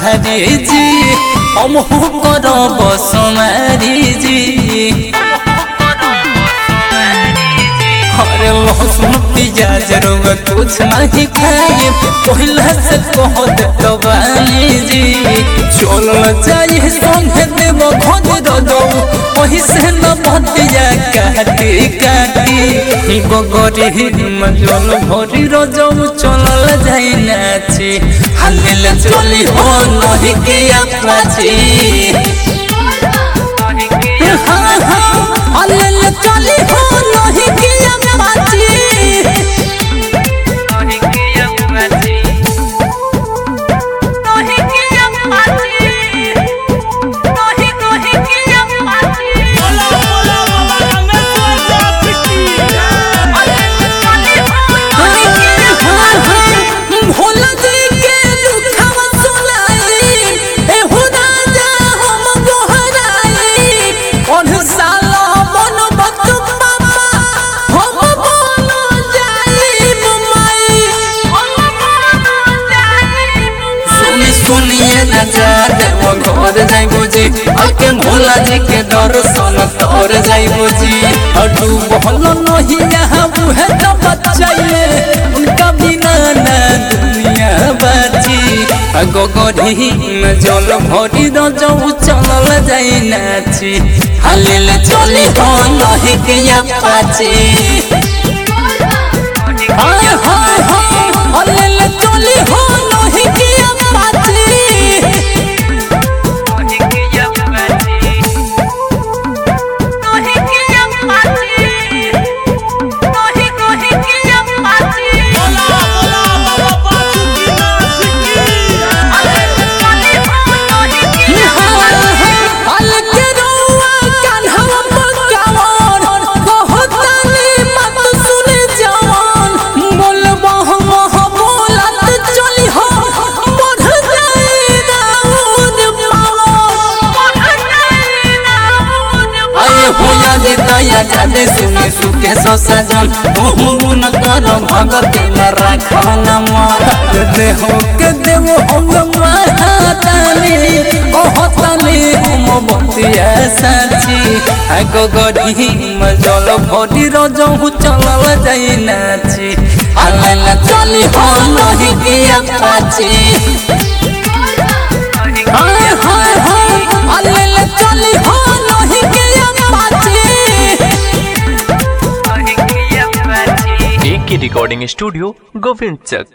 भारी जी हम करब सोमारी जी अरे लहसुन प्याज रउआ कुछ नहीं खाए पहले से कह देत बानी जी चल जाए संगे देव घर रजौ वही से न भतिया काटी काटी गगरी जल भरी रजौ चल जाए नाची हालिल चली हो नहीं किया पाची हालिल चली हो नहीं किया पाची घर जाइबो जी आके भोला जी के दर्शन तोर जाइबो जी अटू बहल नहीं यहाँ बुहे तो बच्चाइए उनका बिना ना दुनिया बाची गगरी में जल भरी रजौ चल जाई नाची हालिल चली हो नहीं किया पाची हाय हाय हाय हालिल चली हो नहीं किया पाची जादे सुने सुखे सजन मुन कर भगत में रखन दे हो के देव हम महातानी कहतनी हम बतिया साची गगरी में जल भरी रजौ चल जाई नाची हालिल चली हो नहीं किया पाची हाय हाय हाय हालिल चली हो नहीं किया पाची की रिकॉर्डिंग स्टूडियो गोविंद चक।